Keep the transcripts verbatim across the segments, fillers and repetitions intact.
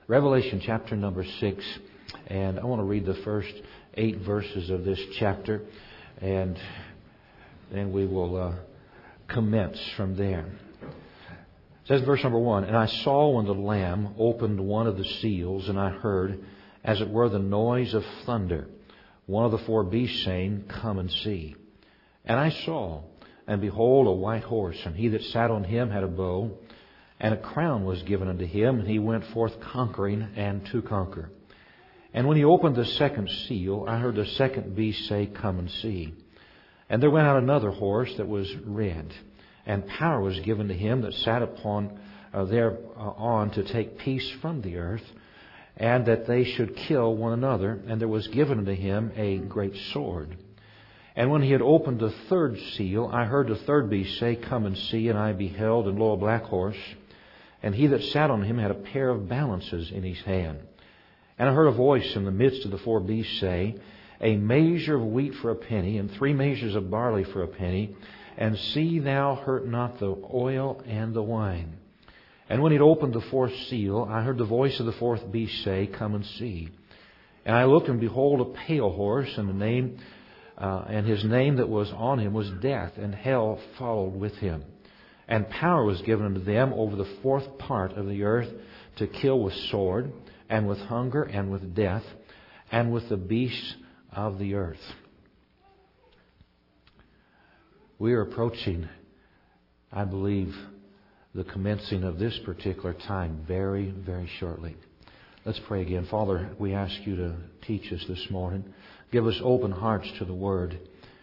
Revelation chapter number six, and I want to read the first eight verses of this chapter, and then we will uh, commence from there. It says verse number one, "And I saw when the Lamb opened one of the seals, and I heard, as it were, the noise of thunder, one of the four beasts saying, Come and see. And I saw, and behold, a white horse, and he that sat on him had a bow, and a crown was given unto him, and he went forth conquering and to conquer. And when he opened the second seal, I heard the second beast say, Come and see. And there went out another horse that was red, and power was given to him that sat upon uh, thereon to take peace from the earth, and that they should kill one another. And there was given unto him a great sword. And when he had opened the third seal, I heard the third beast say, Come and see. And I beheld, and lo, a black horse. And he that sat on him had a pair of balances in his hand. And I heard a voice in the midst of the four beasts say, A measure of wheat for a penny, and three measures of barley for a penny. And see thou hurt not the oil and the wine. And when he had opened the fourth seal, I heard the voice of the fourth beast say, Come and see. And I looked, and behold, a pale horse, and the name, uh, and his name that was on him was Death, and hell followed with him. And power was given unto them over the fourth part of the earth to kill with sword, and with hunger, and with death, and with the beasts of the earth." We are approaching, I believe, the commencing of this particular time very, very shortly. Let's pray again. Father, we ask you to teach us this morning. Give us open hearts to the Word.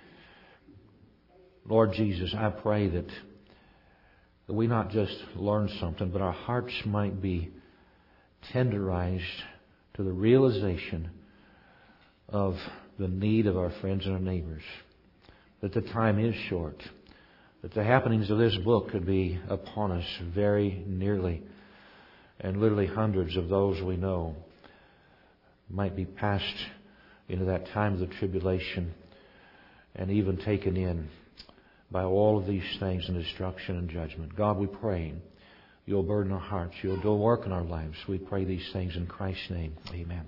Lord Jesus, I pray that that we not just learn something, but our hearts might be tenderized to the realization of the need of our friends and our neighbors. That the time is short. That the happenings of this book could be upon us very nearly. And literally hundreds of those we know might be passed into that time of the tribulation and even taken in by all of these things in destruction and judgment. God, we pray you'll burden our hearts. You'll do a work in our lives. We pray these things in Christ's name. Amen.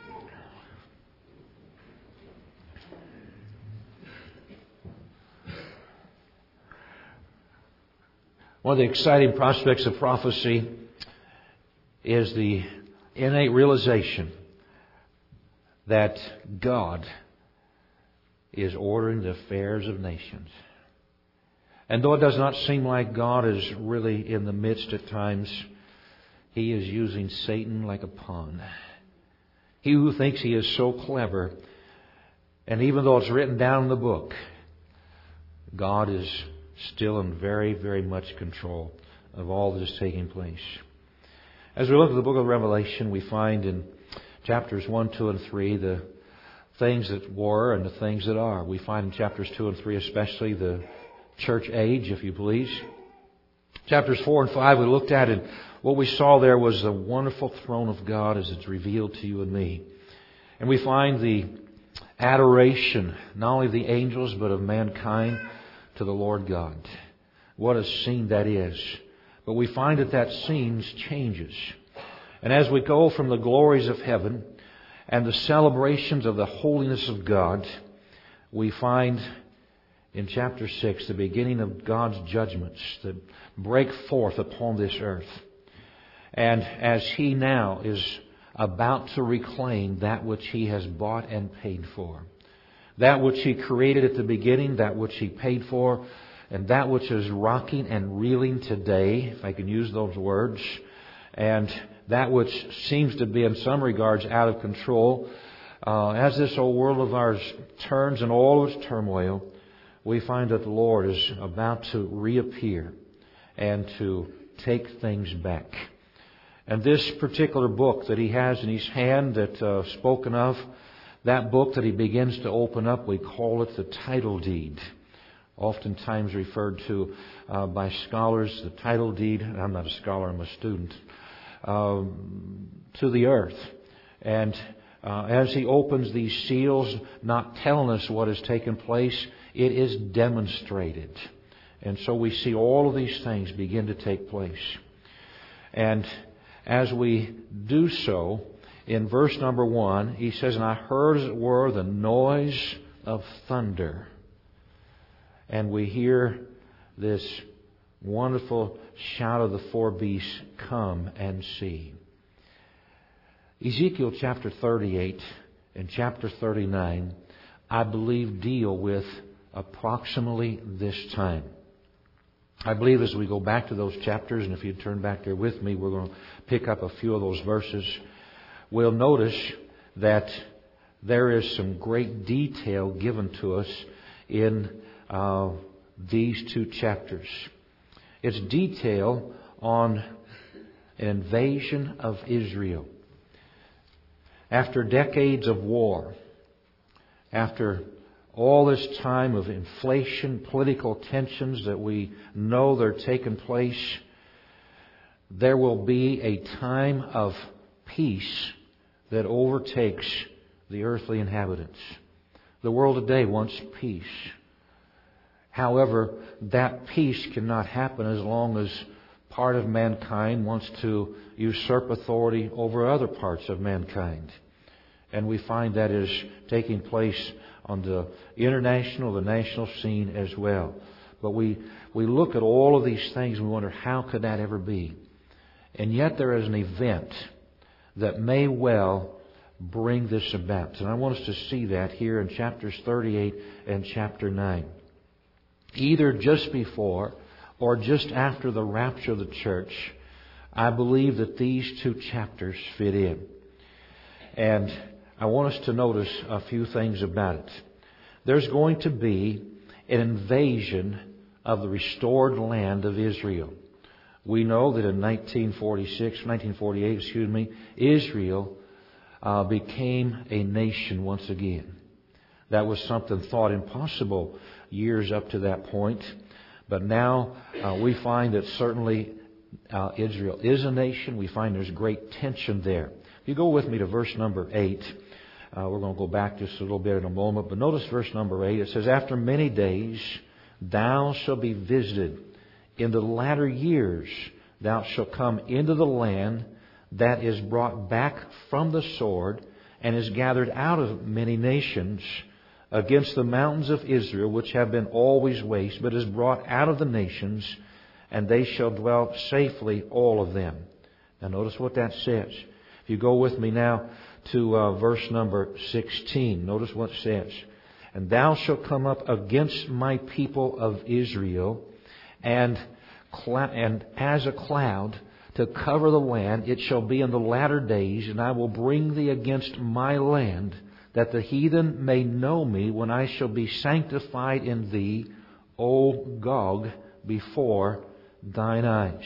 One of the exciting prospects of prophecy is the innate realization that God is ordering the affairs of nations. And though it does not seem like God is really in the midst at times, He is using Satan like a pawn. He who thinks he is so clever, and even though it's written down in the book, God is still in very, very much control of all that is taking place. As we look at the book of Revelation, we find in chapters one, two, and three the things that were and the things that are. We find in chapters two and three especially the church age, if you please. Chapters four and five we looked at, and what we saw there was the wonderful throne of God as it's revealed to you and me. And we find the adoration, not only of the angels, but of mankind to the Lord God. What a scene that is. But we find that that scene changes. And as we go from the glories of heaven and the celebrations of the holiness of God, we find in chapter six the beginning of God's judgments that break forth upon this earth. And as He now is about to reclaim that which He has bought and paid for, that which He created at the beginning, that which He paid for, and that which is rocking and reeling today, if I can use those words, and that which seems to be in some regards out of control, uh, as this old world of ours turns in all its turmoil, we find that the Lord is about to reappear and to take things back. And this particular book that He has in His hand that uh, spoken of, that book that He begins to open up, we call it the title deed. Oftentimes referred to uh, by scholars, the title deed, I'm not a scholar, I'm a student, uh, to the earth. And uh, as He opens these seals, not telling us what has taken place, it is demonstrated. And so we see all of these things begin to take place. And as we do so, in verse number one, he says, "And I heard, as it were, the noise of thunder." And we hear this wonderful shout of the four beasts, "Come and see." Ezekiel chapter thirty-eight and chapter thirty-nine, I believe, deal with approximately this time. I believe as we go back to those chapters, and if you turn back there with me, we're going to pick up a few of those verses. We'll notice that there is some great detail given to us in uh, these two chapters. It's detail on an invasion of Israel. After decades of war, after all this time of inflation, political tensions that we know they're taking place, there will be a time of peace that overtakes the earthly inhabitants. The world today wants peace. However, that peace cannot happen as long as part of mankind wants to usurp authority over other parts of mankind. And we find that is taking place on the international, the national scene as well. But we, we look at all of these things and we wonder, how could that ever be? And yet there is an event that may well bring this about. And I want us to see that here in chapters thirty-eight and chapter nine. Either just before or just after the rapture of the church, I believe that these two chapters fit in. And I want us to notice a few things about it. There's going to be an invasion of the restored land of Israel. We know that in nineteen forty-six, nineteen forty-eight, excuse me, Israel uh, became a nation once again. That was something thought impossible years up to that point. But now uh, we find that certainly uh, Israel is a nation. We find there's great tension there. If you go with me to verse number eight, uh, we're going to go back just a little bit in a moment. But notice verse number eight. It says, "After many days thou shalt be visited. In the latter years thou shalt come into the land that is brought back from the sword and is gathered out of many nations, against the mountains of Israel, which have been always waste, but is brought out of the nations, and they shall dwell safely, all of them." Now notice what that says. If you go with me now to uh, verse number sixteen, notice what it says. "And thou shalt come up against my people of Israel, and, cl- and as a cloud to cover the land, it shall be in the latter days, and I will bring thee against my land, that the heathen may know me when I shall be sanctified in thee, O Gog, before thine eyes."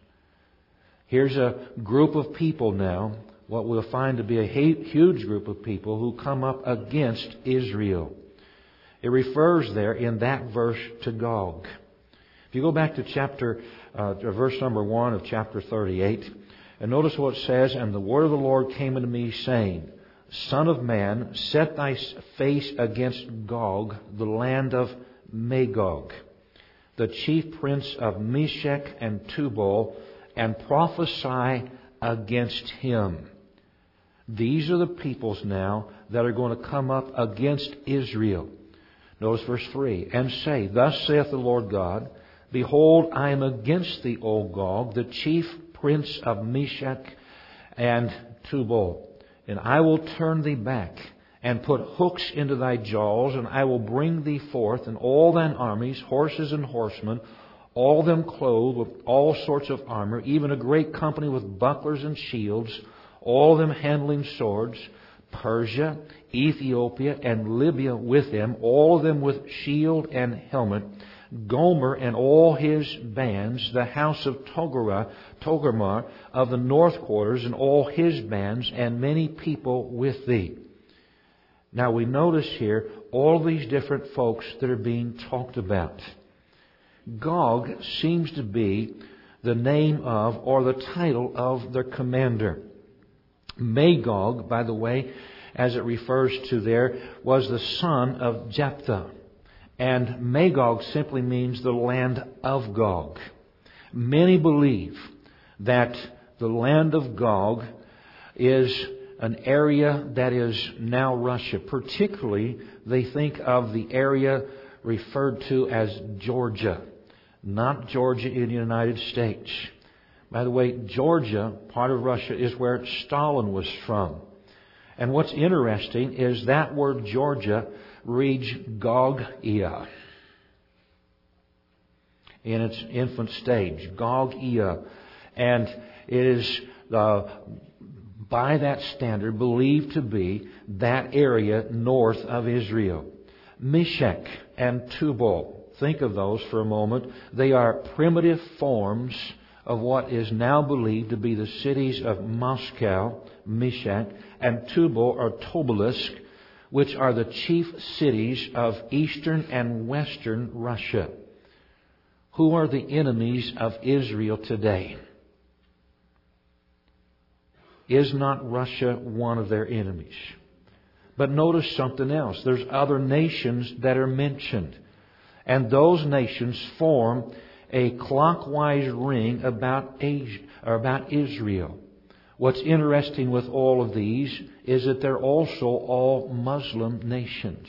Here's a group of people now, what we'll find to be a huge group of people who come up against Israel. It refers there in that verse to Gog. If you go back to chapter, uh, to verse number one of chapter thirty-eight, and notice what it says, "And the word of the Lord came unto me, saying, Son of man, set thy face against Gog, the land of Magog, the chief prince of Meshech and Tubal, and prophesy against him." These are the peoples now that are going to come up against Israel. Notice verse three. "And say, Thus saith the Lord God, Behold, I am against thee, O Gog, the chief prince of Meshech and Tubal. And I will turn thee back, and put hooks into thy jaws, and I will bring thee forth, and all thine armies, horses and horsemen, all them clothed with all sorts of armor, even a great company with bucklers and shields, all them handling swords, Persia, Ethiopia, and Libya with them, all of them with shield and helmet, Gomer and all his bands, the house of Togarmah, Togarmah of the north quarters, and all his bands, and many people with thee." Now we notice here all these different folks that are being talked about. Gog seems to be the name of, or the title of, their commander. Magog, by the way, as it refers to there, was the son of Jephthah. And Magog simply means the land of Gog. Many believe that the the land of Gog is an area that is now Russia. Particularly, they think of the area referred to as Georgia, not Georgia in the United States. By the way, Georgia, part of Russia, is where Stalin was from. And what's interesting is that word Georgia reads Gog-ia in its infant stage, Gog-ia. And it is, uh, by that standard, believed to be that area north of Israel. Meshech and Tubal, think of those for a moment. They are primitive forms of what is now believed to be the cities of Moscow, Meshech, and Tubal or Tobolsk, which are the chief cities of eastern and western Russia. Who are the enemies of Israel today? Is not Russia one of their enemies? But notice something else. There's other nations that are mentioned. And those nations form a clockwise ring about Asia, or about Israel. What's interesting with all of these is that they're also all Muslim nations.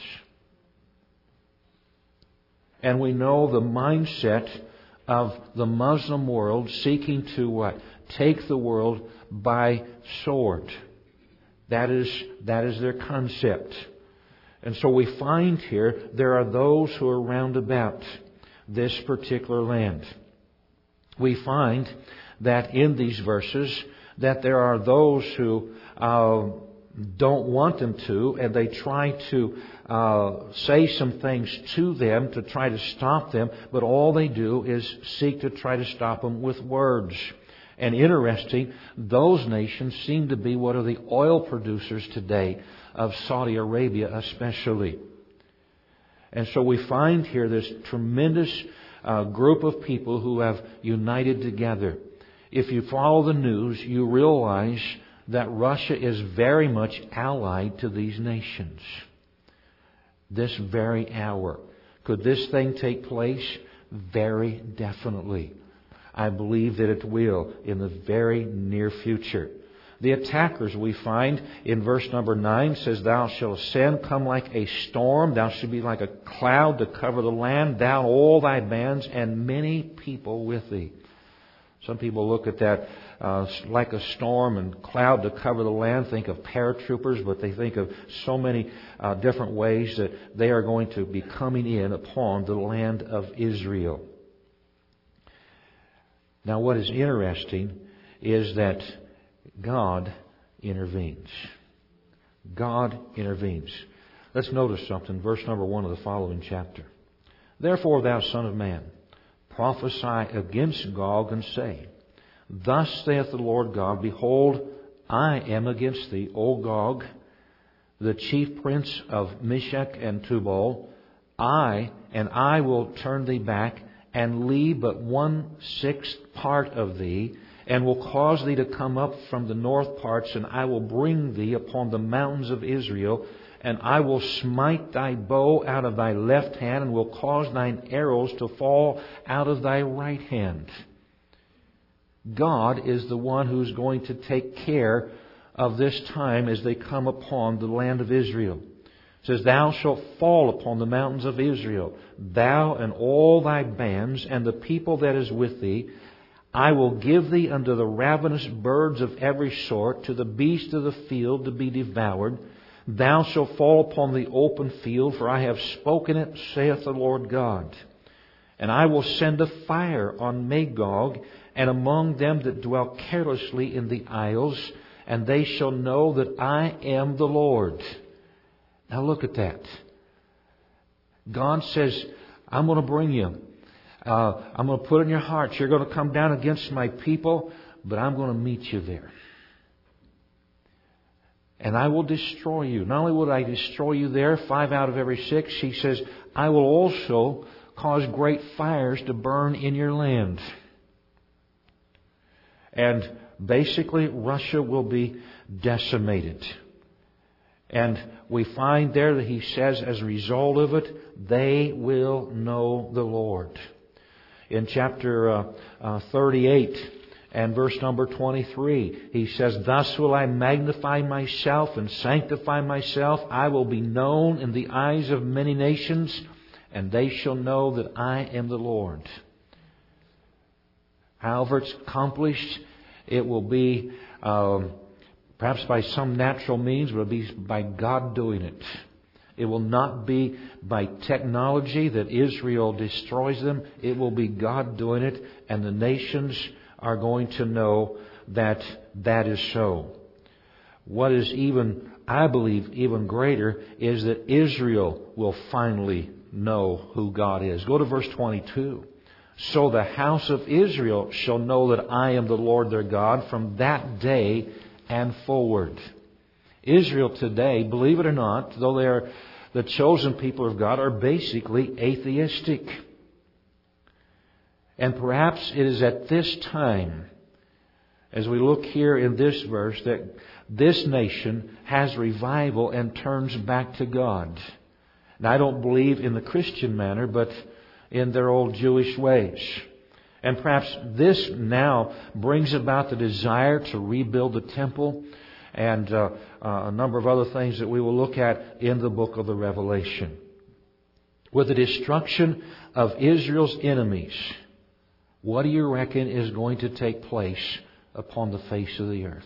And we know the mindset of the Muslim world seeking to what? Take the world by sword. That is, that is their concept. And so we find here there are those who are round about this particular land. We find that in these verses that there are those who uh, don't want them to, and they try to uh, say some things to them to try to stop them, but all they do is seek to try to stop them with words. And interesting, those nations seem to be what are the oil producers today of Saudi Arabia especially. And so we find here this tremendous uh, group of people who have united together. If you follow the news, you realize that Russia is very much allied to these nations. This very hour. Could this thing take place? Very definitely. I believe that it will in the very near future. The attackers we find in verse number nine says, Thou shalt ascend, come like a storm. Thou shalt be like a cloud to cover the land. Thou all thy bands and many people with thee. Some people look at that uh, like a storm and cloud to cover the land, think of paratroopers, but they think of so many uh, different ways that they are going to be coming in upon the land of Israel. Now what is interesting is that God intervenes. God intervenes. Let's notice something. Verse number one of the following chapter. Therefore, thou son of man, prophesy against Gog and say, Thus saith the Lord God, Behold, I am against thee, O Gog, the chief prince of Meshech and Tubal. I, and I will turn thee back, and leave but one-sixth part of thee, and will cause thee to come up from the north parts, and I will bring thee upon the mountains of Israel, and I will smite thy bow out of thy left hand, and will cause thine arrows to fall out of thy right hand. God is the one who's going to take care of this time as they come upon the land of Israel. It says, Thou shalt fall upon the mountains of Israel, thou and all thy bands, and the people that is with thee. I will give thee unto the ravenous birds of every sort, to the beasts of the field to be devoured. Thou shalt fall upon the open field, for I have spoken it, saith the Lord God. And I will send a fire on Magog, and among them that dwell carelessly in the isles, and they shall know that I am the Lord. Now look at that. God says, I'm going to bring you. Uh, I'm going to put in your hearts. You're going to come down against my people, but I'm going to meet you there. And I will destroy you. Not only will I destroy you there, five out of every six, He says, I will also cause great fires to burn in your land. And basically, Russia will be decimated. And we find there that He says, as a result of it, they will know the Lord. In chapter uh, uh, thirty-eight, And verse number twenty-three, he says, "Thus will I magnify myself and sanctify myself. I will be known in the eyes of many nations, and they shall know that I am the Lord." However it's accomplished, it will be um, perhaps by some natural means, but it will be by God doing it. It will not be by technology that Israel destroys them. It will be God doing it, and the nations are going to know that that is so. What is even, I believe, even greater is that Israel will finally know who God is. Go to verse twenty-two. "So the house of Israel shall know that I am the Lord their God from that day and forward." Israel today, believe it or not, though they are the chosen people of God, are basically atheistic. And perhaps it is at this time, as we look here in this verse, that this nation has revival and turns back to God. And I don't believe in the Christian manner, but in their old Jewish ways. And perhaps this now brings about the desire to rebuild the temple and uh, uh, a number of other things that we will look at in the book of the Revelation. With the destruction of Israel's enemies, what do you reckon is going to take place upon the face of the earth?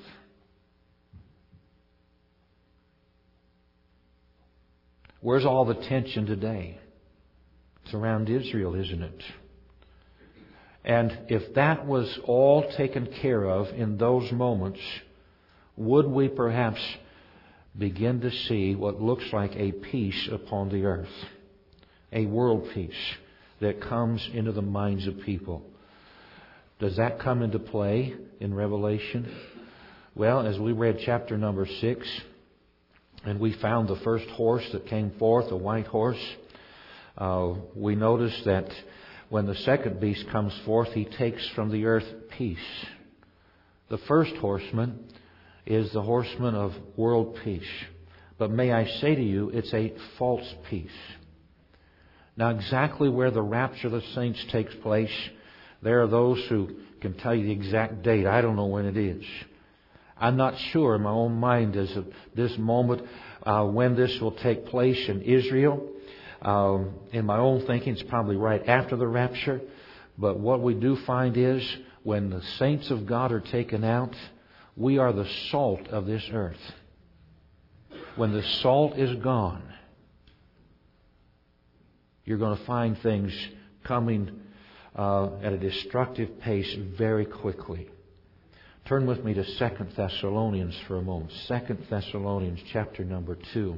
Where's all the tension today? It's around Israel, isn't it? And if that was all taken care of in those moments, would we perhaps begin to see what looks like a peace upon the earth? A world peace that comes into the minds of people. Does that come into play in Revelation? Well, as we read chapter number six, and we found the first horse that came forth, a white horse, uh, we notice that when the second beast comes forth, he takes from the earth peace. The first horseman is the horseman of world peace. But may I say to you, it's a false peace. Now, exactly where the rapture of the saints takes place, there are those who can tell you the exact date. I don't know when it is. I'm not sure in my own mind as of this moment uh, when this will take place in Israel. Um, in my own thinking, it's probably right after the rapture. But what we do find is when the saints of God are taken out, we are the salt of this earth. When the salt is gone, you're going to find things coming uh, at a destructive pace very quickly. Turn with me to Second Thessalonians for a moment. Second Thessalonians chapter number two.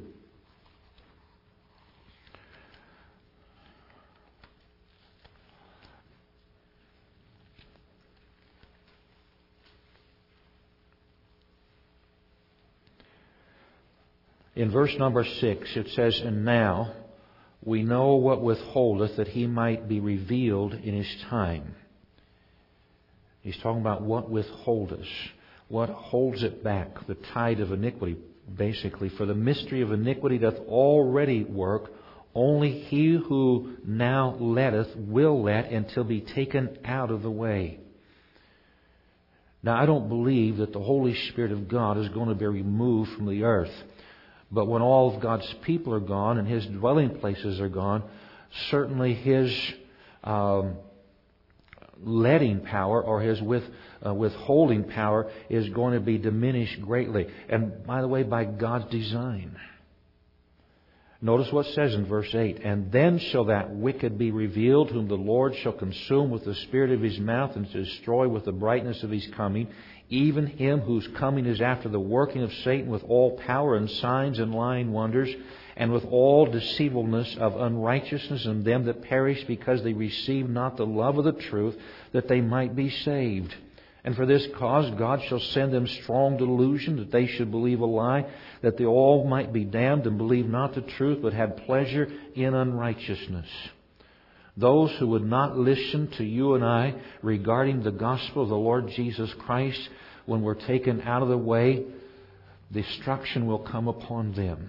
In verse number six, it says, "And now we know what withholdeth, that he might be revealed in his time." He's talking about what withholdeth, what holds it back, the tide of iniquity, basically. "For the mystery of iniquity doth already work. Only he who now letteth will let until be taken out of the way." Now, I don't believe that the Holy Spirit of God is going to be removed from the earth. But when all of God's people are gone and His dwelling places are gone, certainly His um, letting power or His with, uh, withholding power is going to be diminished greatly. And by the way, by God's design. Notice what it says in verse eight. "And then shall that wicked be revealed, whom the Lord shall consume with the spirit of His mouth and destroy with the brightness of His coming. Even him whose coming is after the working of Satan with all power and signs and lying wonders, and with all deceivableness of unrighteousness in them that perish, because they receive not the love of the truth, that they might be saved. And for this cause God shall send them strong delusion, that they should believe a lie, that they all might be damned, and believe not the truth, but had pleasure in unrighteousness." Those who would not listen to you and I regarding the gospel of the Lord Jesus Christ, when we're taken out of the way, destruction will come upon them.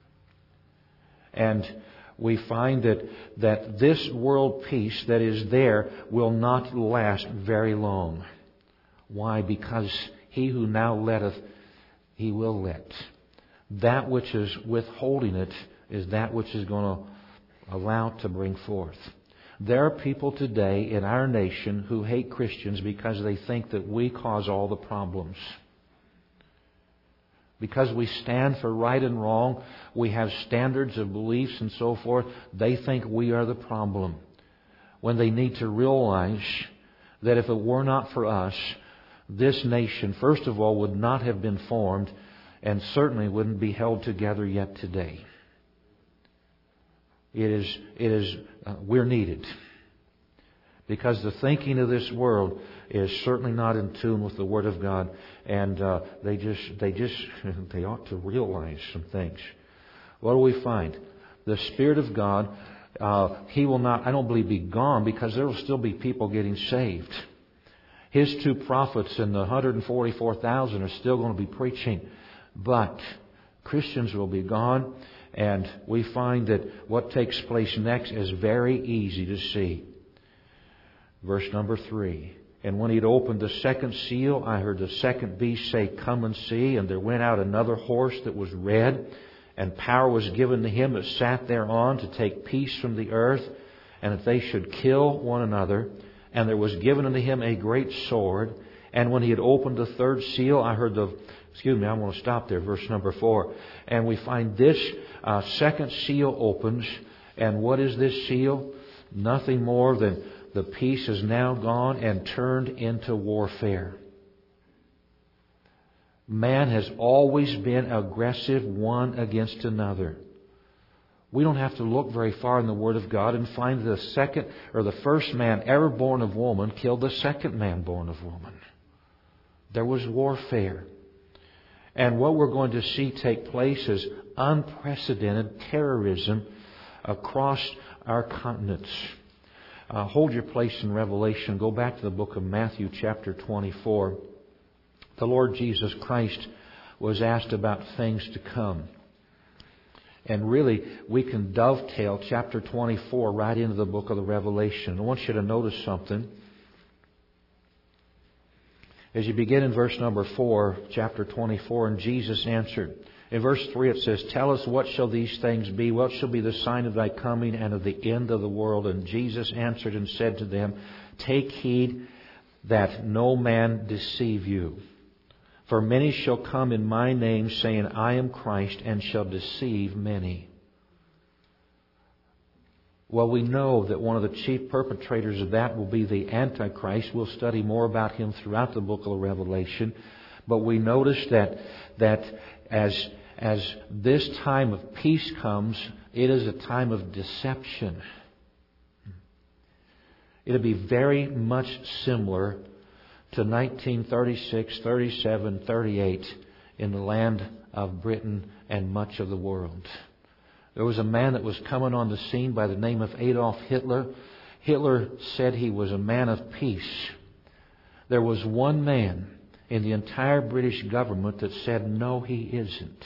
And we find that, that this world peace that is there will not last very long. Why? Because he who now letteth, he will let. That which is withholding it is that which is going to allow it to bring forth. There are people today in our nation who hate Christians because they think that we cause all the problems. Because we stand for right and wrong, we have standards of beliefs and so forth, they think we are the problem. When they need to realize that if it were not for us, this nation, first of all, would not have been formed and certainly wouldn't be held together yet today. It is, it is, uh, we're needed. Because the thinking of this world is certainly not in tune with the Word of God. And uh, they just, they just, they ought to realize some things. What do we find? The Spirit of God, uh, He will not, I don't believe, be gone, because there will still be people getting saved. His two prophets and the one hundred forty-four thousand are still going to be preaching. But Christians will be gone. And we find that what takes place next is very easy to see. Verse number three. And when he'd opened the second seal, I heard the second beast say, Come and see. And there went out another horse that was red, and power was given to him that sat thereon to take peace from the earth, and that they should kill one another. And there was given unto him a great sword. And when he had opened the third seal, I heard the... Excuse me, I'm going to stop there. Verse number four. And we find this uh, second seal opens. And what is this seal? Nothing more than the peace is now gone and turned into warfare. Man has always been aggressive one against another. We don't have to look very far in the Word of God and find the second or the first man ever born of woman killed the second man born of woman. There was warfare. And what we're going to see take place is unprecedented terrorism across our continents. Uh, hold your place in Revelation. Go back to the book of Matthew chapter twenty-four. The Lord Jesus Christ was asked about things to come. And really, we can dovetail chapter twenty-four right into the book of the Revelation. I want you to notice something. As you begin in verse number four, chapter twenty-four, and Jesus answered. In verse three it says, Tell us, what shall these things be? What shall be the sign of thy coming and of the end of the world? And Jesus answered and said to them, Take heed that no man deceive you. For many shall come in my name, saying, I am Christ, and shall deceive many. Well, we know that one of the chief perpetrators of that will be the Antichrist. We'll study more about him throughout the book of the Revelation. But we notice that that as as this time of peace comes, it is a time of deception. It'll be very much similar to nineteen thirty-six, thirty-seven, thirty-eight in the land of Britain and much of the world. There was a man that was coming on the scene by the name of Adolf Hitler. Hitler said he was a man of peace. There was one man in the entire British government that said, no, he isn't.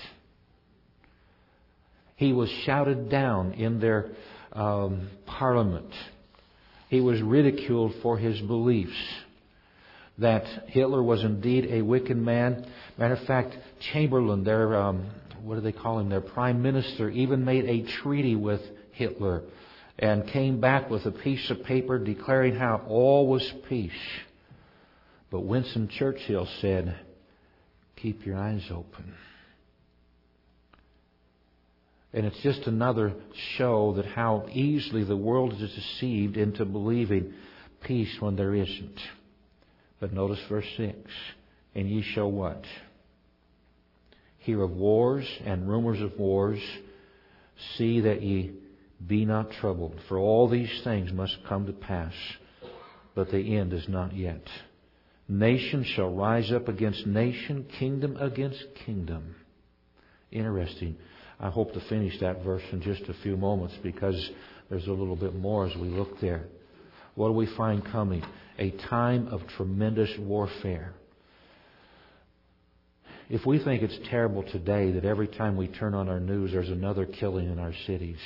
He was shouted down in their um, parliament. He was ridiculed for his beliefs. That Hitler was indeed a wicked man. Matter of fact, Chamberlain, their, um, what do they call him, their prime minister, even made a treaty with Hitler and came back with a piece of paper declaring how all was peace. But Winston Churchill said, keep your eyes open. And it's just another show that how easily the world is deceived into believing peace when there isn't. But notice verse six. And ye shall what? Hear of wars and rumors of wars. See that ye be not troubled. For all these things must come to pass. But the end is not yet. Nation shall rise up against nation. Kingdom against kingdom. Interesting. I hope to finish that verse in just a few moments because there's a little bit more as we look there. What do we find coming? A time of tremendous warfare. If we think it's terrible today that every time we turn on our news there's another killing in our cities,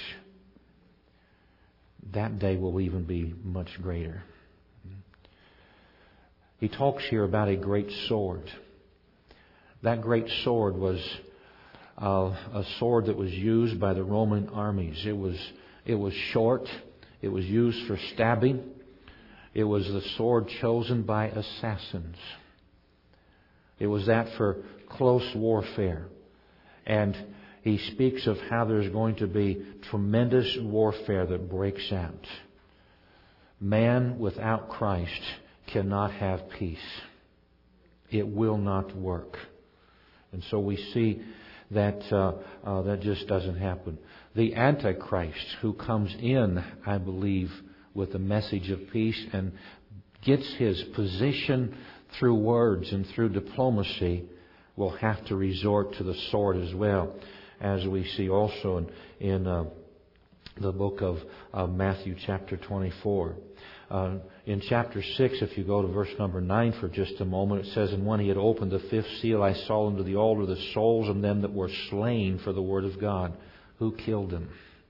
that day will even be much greater. He talks here about a great sword. That great sword was uh, a sword that was used by the Roman armies. It was it was short. It was used for stabbing. It was the sword chosen by assassins. It was that for close warfare. And he speaks of how there's going to be tremendous warfare that breaks out. Man without Christ cannot have peace. It will not work. And so we see that uh, uh, that just doesn't happen. The Antichrist, who comes in, I believe, with the message of peace and gets his position through words and through diplomacy, will have to resort to the sword as well, as we see also in, in uh, the book of uh, Matthew chapter twenty-four. Uh, in chapter six, if you go to verse number nine for just a moment, it says, "And when he had opened the fifth seal, I saw under the altar the souls of them that were slain for the word of God." Who killed them?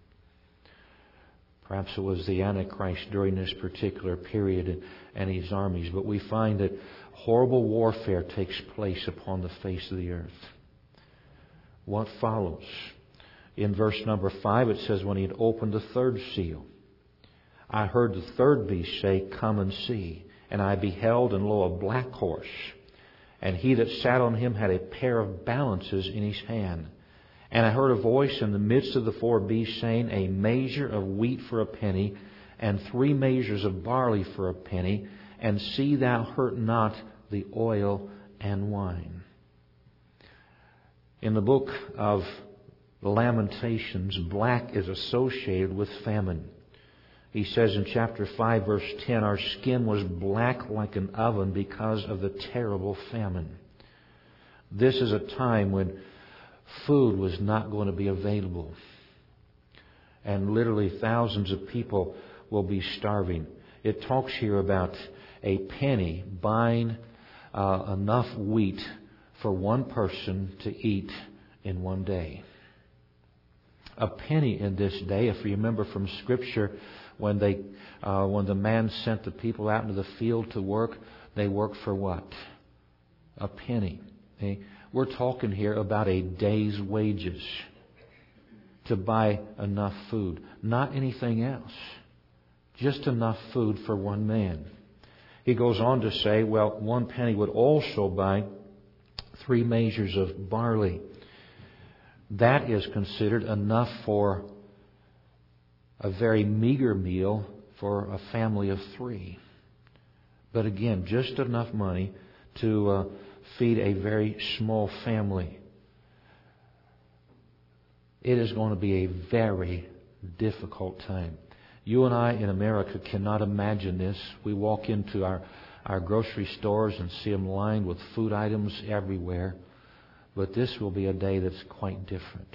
Perhaps it was the Antichrist during this particular period and his armies. But we find that horrible warfare takes place upon the face of the earth. What follows? In verse number five, it says, "When he had opened the third seal, I heard the third beast say, 'Come and see.' And I beheld, and lo, a black horse. And he that sat on him had a pair of balances in his hand. And I heard a voice in the midst of the four beasts saying, A measure of wheat for a penny, and three measures of barley for a penny, and see thou hurt not the oil and wine." In the book of Lamentations, black is associated with famine. He says in chapter five, verse ten, "Our skin was black like an oven because of the terrible famine." This is a time when food was not going to be available. And literally thousands of people will be starving. It talks here about a penny buying uh, enough wheat for one person to eat in one day. A penny in this day, if you remember from Scripture, when they, uh, when the man sent the people out into the field to work, they worked for what? A penny. Okay? We're talking here about a day's wages to buy enough food. Not anything else. Just enough food for one man. He goes on to say, well, one penny would also buy three measures of barley. That is considered enough for a very meager meal for a family of three. But again, just enough money to uh, feed a very small family. It is going to be a very difficult time. You and I in America cannot imagine this. We walk into our, our grocery stores and see them lined with food items everywhere. But this will be a day that's quite different.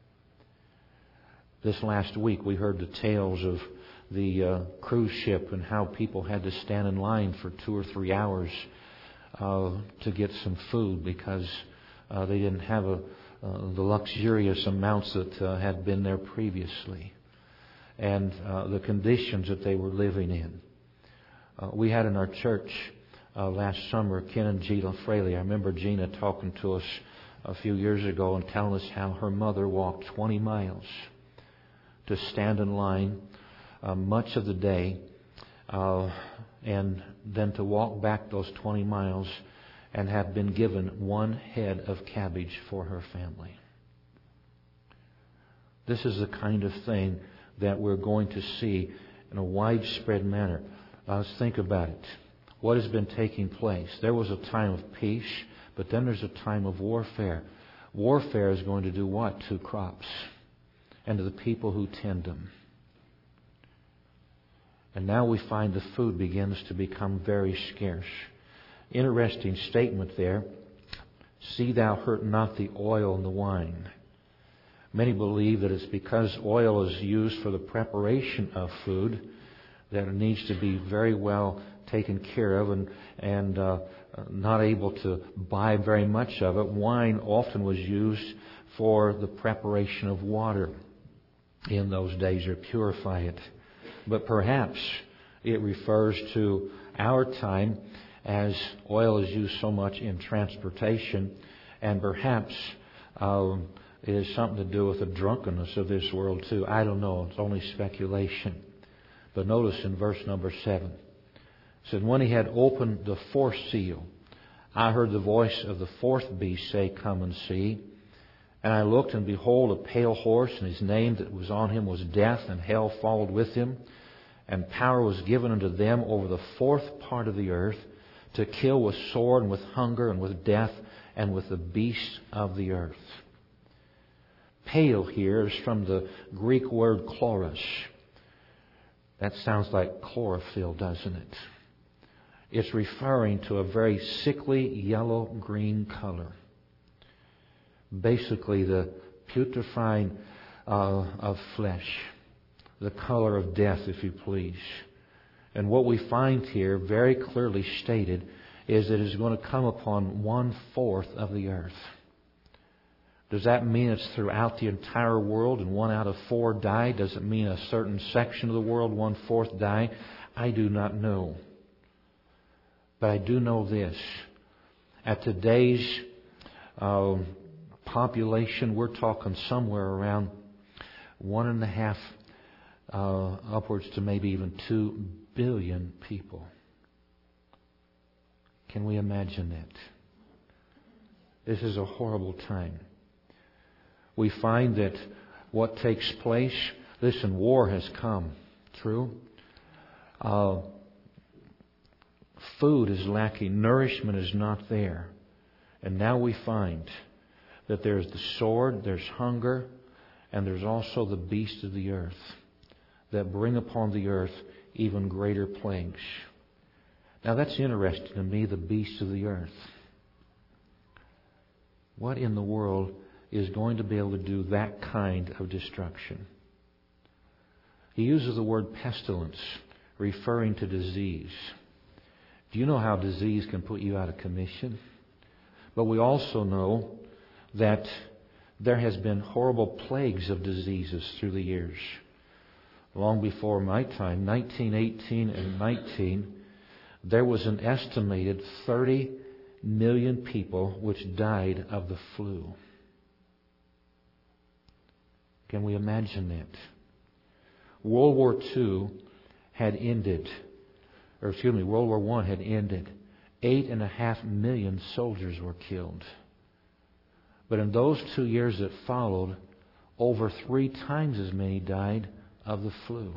This last week we heard the tales of the uh, cruise ship and how people had to stand in line for two or three hours uh, to get some food because uh, they didn't have a, uh, the luxurious amounts that uh, had been there previously. And uh, the conditions that they were living in. Uh, we had in our church uh, last summer, Ken and Gina Fraley. I remember Gina talking to us a few years ago and telling us how her mother walked twenty miles to stand in line uh, much of the day uh, and then to walk back those twenty miles and have been given one head of cabbage for her family. This is the kind of thing that we're going to see in a widespread manner. Uh, let's think about it. What has been taking place? There was a time of peace, but then there's a time of warfare. Warfare is going to do what to crops and to the people who tend them? And now we find the food begins to become very scarce. Interesting statement there. See thou hurt not the oil and the wine. Many believe that it's because oil is used for the preparation of food that it needs to be very well taken care of and, and uh, not able to buy very much of it. Wine often was used for the preparation of water in those days or purify it. But perhaps it refers to our time as oil is used so much in transportation, and perhaps um, it has something to do with the drunkenness of this world too. I don't know. It's only speculation. But notice in verse number seven, it said, when he had opened the fourth seal, I heard the voice of the fourth beast say, come and see. And I looked, and behold, a pale horse, and his name that was on him was Death, and hell followed with him. And power was given unto them over the fourth part of the earth, to kill with sword, and with hunger, and with death, and with the beasts of the earth. Pale here is from the Greek word chloros. That sounds like chlorophyll, doesn't it? It's referring to a very sickly yellow-green color. Basically, the putrefying uh, of flesh. The color of death, if you please. And what we find here, very clearly stated, is that it is going to come upon one-fourth of the earth. Does that mean it's throughout the entire world and one out of four die? Does it mean a certain section of the world, one-fourth die? I do not know. But I do know this. At today's uh, population, we're talking somewhere around one and a half, uh, upwards to maybe even two billion people. Can we imagine that? This is a horrible time. We find that what takes place, listen, war has come, true. Uh, food is lacking, nourishment is not there. And now we find that there's the sword, there's hunger, and there's also the beasts of the earth that bring upon the earth even greater plagues. Now that's interesting to me, the beasts of the earth. What in the world is going to be able to do that kind of destruction? He uses the word pestilence, referring to disease. Do you know how disease can put you out of commission? But we also know that there has been horrible plagues of diseases through the years. Long before my time, nineteen eighteen and nineteen, there was an estimated thirty million people which died of the flu. Can we imagine that? World War Two had ended, or excuse me, World War One had ended. Eight and a half million soldiers were killed. But in those two years that followed, over three times as many died of the flu.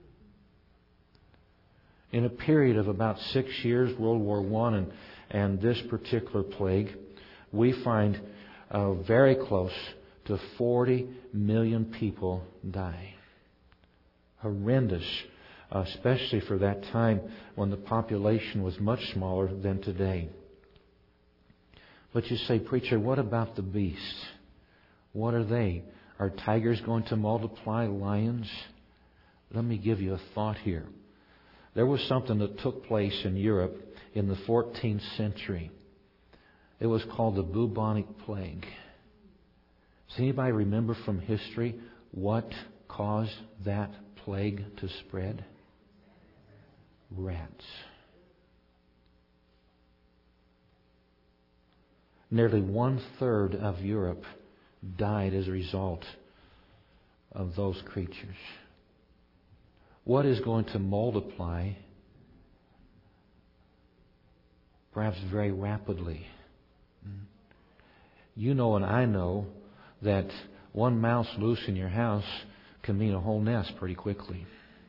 In a period of about six years, World War One and, and this particular plague, we find uh, very close to forty million people die. Horrendous, uh, especially for that time when the population was much smaller than today. But you say, preacher, what about the beasts? What are they? Are tigers going to multiply? Lions? Let me give you a thought here. There was something that took place in Europe in the fourteenth century. It was called the bubonic plague. Does anybody remember from history what caused that plague to spread? Rats. Nearly one-third of Europe died as a result of those creatures. What is going to multiply, perhaps very rapidly? You know and I know that one mouse loose in your house can mean a whole nest pretty quickly.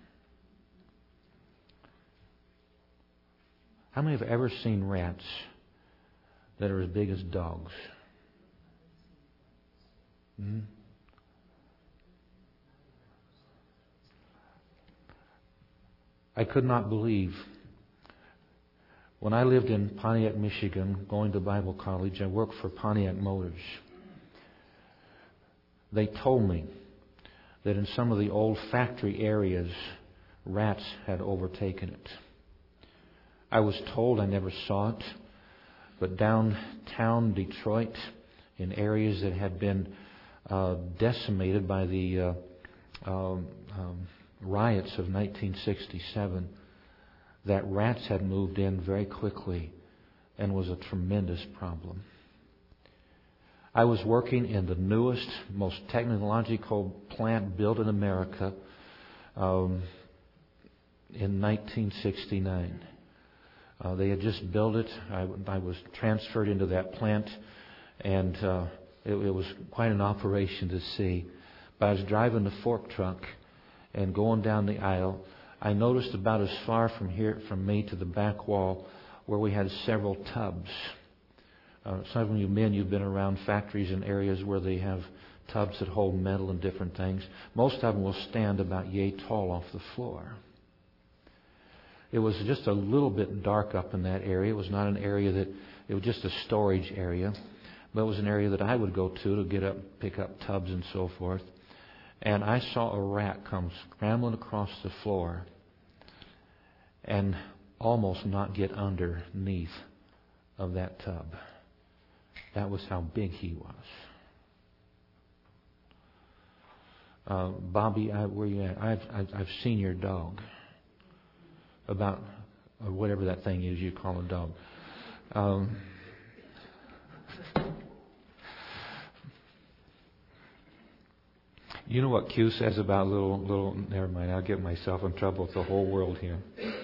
How many have ever seen rats that are as big as dogs? Hmm? I could not believe. When I lived in Pontiac, Michigan, going to Bible college, I worked for Pontiac Motors. They told me that in some of the old factory areas, rats had overtaken it. I was told, I never saw it, but downtown Detroit, in areas that had been uh, decimated by the uh, um, um, riots of nineteen sixty-seven, that rats had moved in very quickly and was a tremendous problem. I was working in the newest, most technological plant built in America um, in nineteen sixty-nine. Uh, they had just built it. I, I was transferred into that plant, and uh, it, it was quite an operation to see. But I was driving the fork truck and going down the aisle. I noticed about as far from here, from me to the back wall, where we had several tubs. Uh, some of you men, you've been around factories and areas where they have tubs that hold metal and different things. Most of them will stand about yay tall off the floor. It was just a little bit dark up in that area. It was not an area that, it was just a storage area. But it was an area that I would go to to get up, pick up tubs and so forth. And I saw a rat come scrambling across the floor and almost not get underneath of that tub. That was how big he was. Uh, Bobby, I, where you at? I've, I've I've seen your dog. About or whatever that thing is you call a dog. Um, you know what Q says about little little? Never mind. I'll get myself in trouble with the whole world here.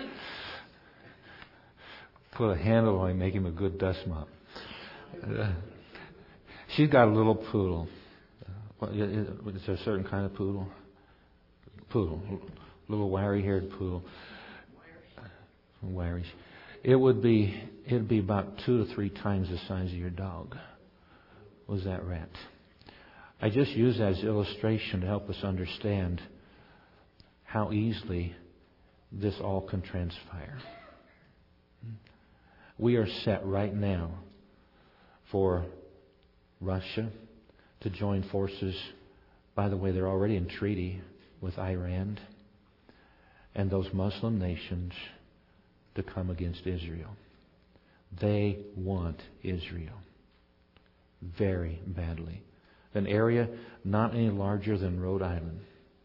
Put a handle on him, make him a good dust mop. Uh, she's got a little poodle. Uh, is, is there a certain kind of poodle? Poodle, little wiry-haired poodle. Wiry. It would be it'd be about two to three times the size of your dog. Was that rat? I just use that as illustration to help us understand how easily this all can transpire. We are set right now for Russia to join forces. By the way, they're already in treaty with Iran and those Muslim nations to come against Israel. They want Israel very badly. An area not any larger than Rhode Island,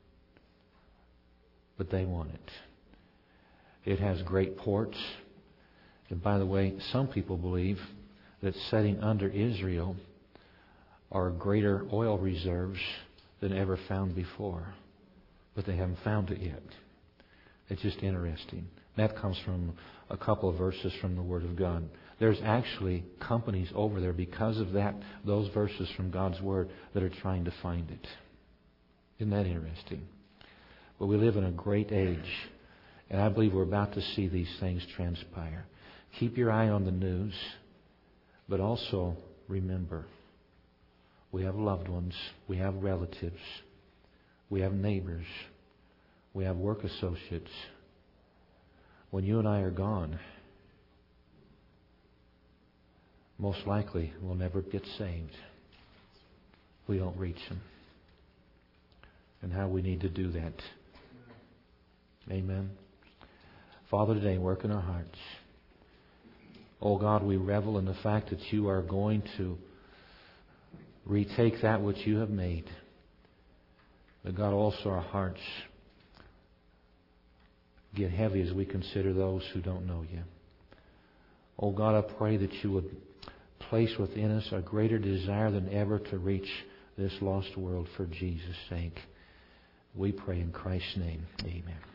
but they want it. It has great ports. And by the way, some people believe that setting under Israel are greater oil reserves than ever found before. But they haven't found it yet. It's just interesting. That comes from a couple of verses from the Word of God. There's actually companies over there because of that, those verses from God's Word, that are trying to find it. Isn't that interesting? But we live in a great age, and I believe we're about to see these things transpire. Keep your eye on the news, but also remember, we have loved ones, we have relatives, we have neighbors, we have work associates. When you and I are gone, most likely we'll never get saved. We don't reach them. And how we need to do that. Amen. Father, today work in our hearts. Oh God, we revel in the fact that you are going to retake that which you have made. But God, also our hearts get heavy as we consider those who don't know you. Oh God, I pray that you would place within us a greater desire than ever to reach this lost world for Jesus' sake. We pray in Christ's name. Amen.